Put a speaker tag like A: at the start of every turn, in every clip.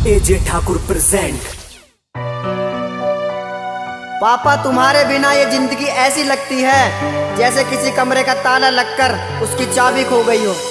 A: एजे Thakur present.
B: पापा तुम्हारे बिना ये जिंदगी ऐसी लगती है जैसे किसी कमरे का ताला लगकर उसकी चाबी खो गई हो।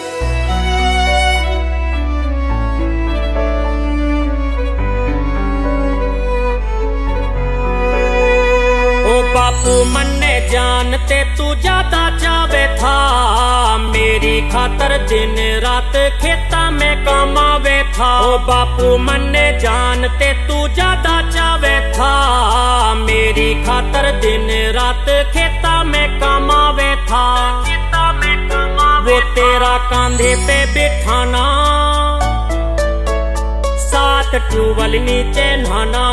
C: ओ बापू मन्ने जानते तू ज्यादा चावे था, मेरी खातर दिन रात खेता में कमावे था। ओ बापू मन्ने जानते तू ज्यादा चावे था, मेरी खातर दिन रात खेता में कमावे था। वो तेरा कांधे पे बिठाना, साथ ट्यूबवेल नीचे नहाना।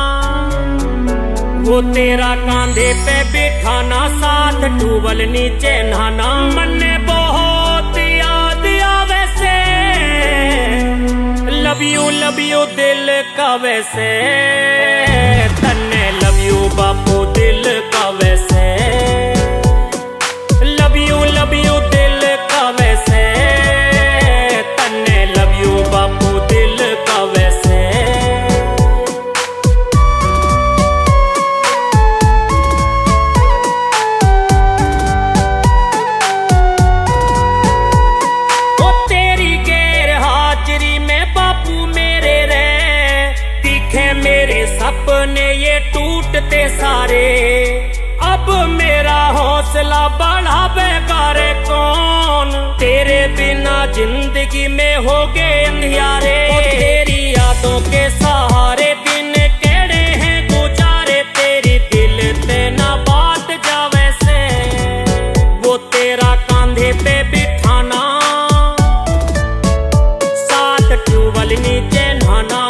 C: वो तेरा कांधे पे बिठाना, साथ ट्यूबवेल नीचे नहाना। मन्ने बहुत याद आवे से, लव यू दिल का वैसे। तन्ने लव यू बापू दिल का वैसे। लव यू दिल का वैसे। तन्ने लव यू बापू दिल का वैसे। सपने ये टूटते सारे, अब मेरा हौसला बढ़ावेगा रे कौन। तेरे बिना जिंदगी में हो गए अंधियारे, तेरी यादों के सहारे दिन केड़े हैं गुजारे। तेरी दिल ते ना बात जावे से, वो तेरा कांधे पे बिठाना, साथ ट्यूबवेल नीचे नहाना।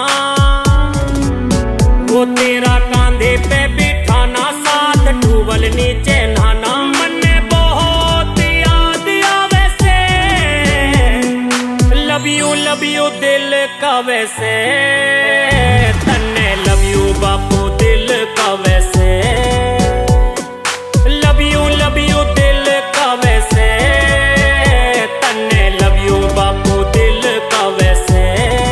C: वो तेरा कांधे पे बिठाना, साथ ट्यूबवेल नीचे नहाना। मन्ने बहुत याद आवे से, लव यू दिल का वैसे। तन्ने लव यू बापू दिल का वैसे। लव यू दिल का वैसे। तन्ने लव यू बापू दिल का वैसे।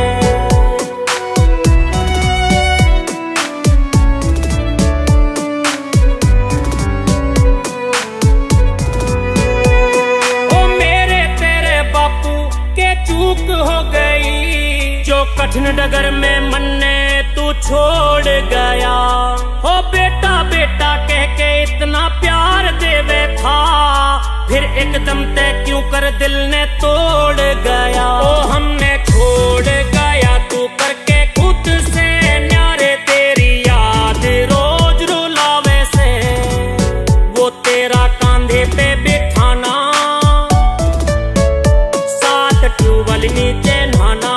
C: हो गई जो कठिन डगर में मन्ने तू छोड़ गया। हो बेटा बेटा कह के इतना प्यार देवे था, फिर एकदम ते क्यों कर दिल ने तोड़ गया। ओ हमने छोड़ गया तू करके खुद से न्यारे, तेरी याद रोज रुलावे से। वो तेरा कांधे पे बिठाना, ट्यूबवेल नीचे नहाना।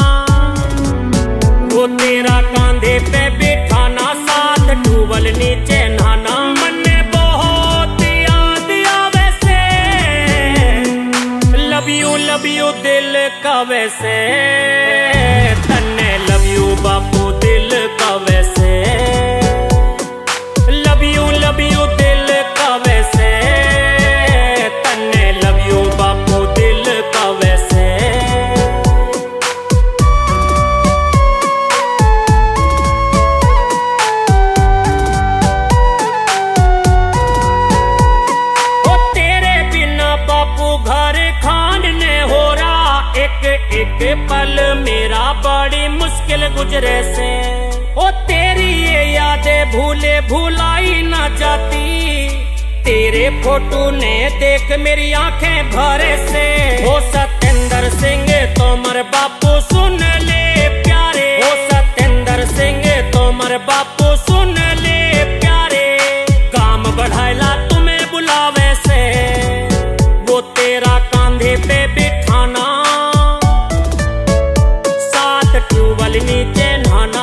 C: वो तेरा कांधे पे बिठाना, साथ ट्यूबवेल नीचे नहाना। मन्ने बहुत याद आवे से, लव यू दिल का वैसे। तन्ने लव यू बापू दिल का वैसे। लव यू दिल का वैसे। तन्ने लव यू बापू दिल का वैसे। एक पल मेरा बड़ी मुश्किल गुजरे से, ओ तेरी ये यादें भूले भुलाई ना जाती। तेरे फोटो ने देख मेरी आंखें भरे से। ओ सतेंद्र सिंह तोमर बापू सुन ले प्यारे। ओ सतेंद्र सिंह तोमर बापू सुन ले प्यारे। काम बढ़ाएला तुम्हें बुलावे से, वो तेरा कांधे पे बिठाना, ट्यूबवेल नीचे नहाना।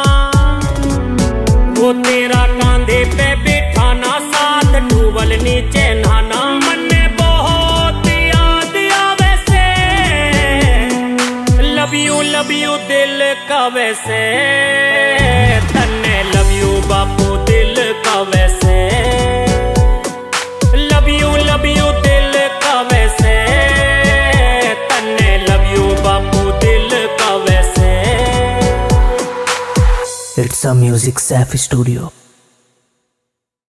C: वो तेरा कांधे पे बिठाना, साथ ट्यूबवेल नीचे नहाना। मन्ने बहुत याद आवे से, लव यू दिल का वैसे। तन्ने लव यू बापू दिल का वैसे। लव यू दिल का वैसे। तन्ने लव यू बापू दिल का वैसे।
A: It's a Music Safe Studio.